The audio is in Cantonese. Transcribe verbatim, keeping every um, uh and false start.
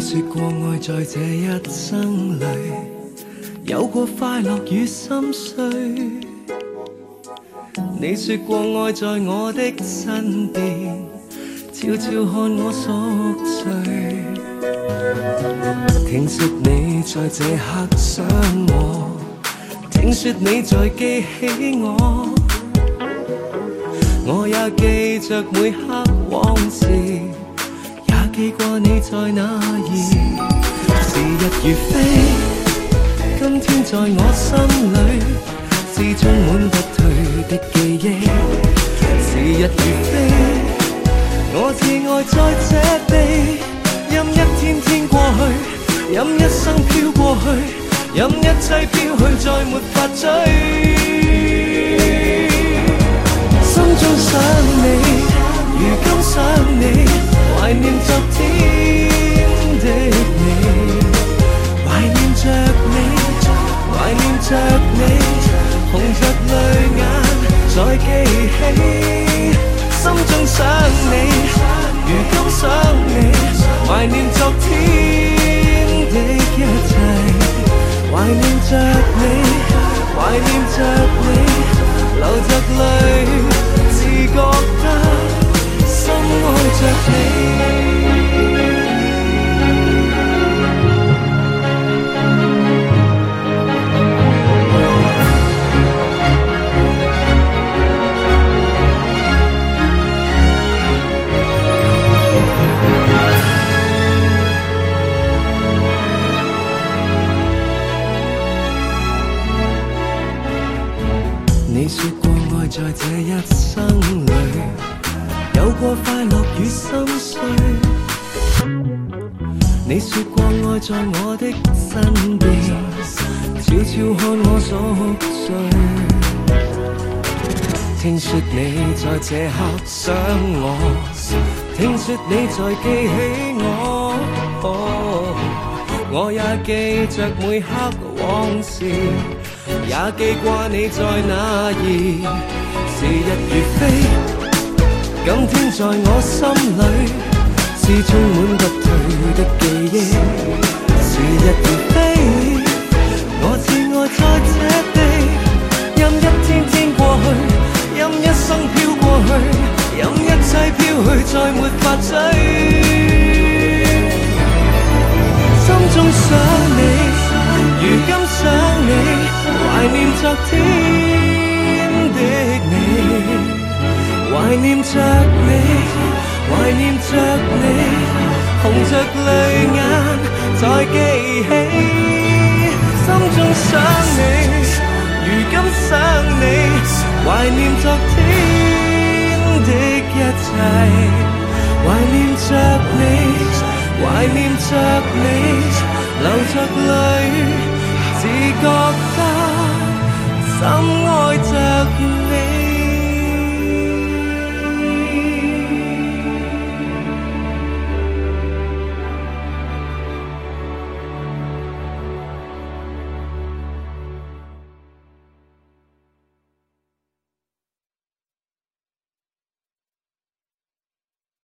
说过爱在这一生里，有过快乐与心碎。你说过爱在我的身边，悄悄看我熟睡。听说你在这刻想我，听说你在记起我，我也记着每刻往事，也记挂你在哪儿。时日如飞，今天在我心里是充满不退的记忆。时日如飞，我自爱在这地，任一天天过去，任一生飘过去，任一切飘去，再没法追。心中想你，如今想你，怀念昨天的你，怀念着你，怀念着你，红着泪眼再记起。心中想你，如今想你，怀念昨天的一切，怀念着你，怀念着你，流着泪，自覺得深愛着你。你說過愛在這一生裏，有過快樂與心碎。你說過愛在我的身邊，悄悄看我熟睡。聽說你在這刻想我，聽說你在記起我，哦，我也記着每刻往事，也記掛你在哪兒。時日如飛，今天在我心裏是充滿不退的記憶。時日如飛，我自愛在這地，任一天天過去，任一生飄過去，任一切飄去，再沒法追。心中想你，如今想你，懷念昨天的你，懷念着你，懷念着你，紅着淚眼再記起。心中想你，如今想你，懷念昨天的一切，懷念着你，懷念着你，流着淚，自覺得深愛着你。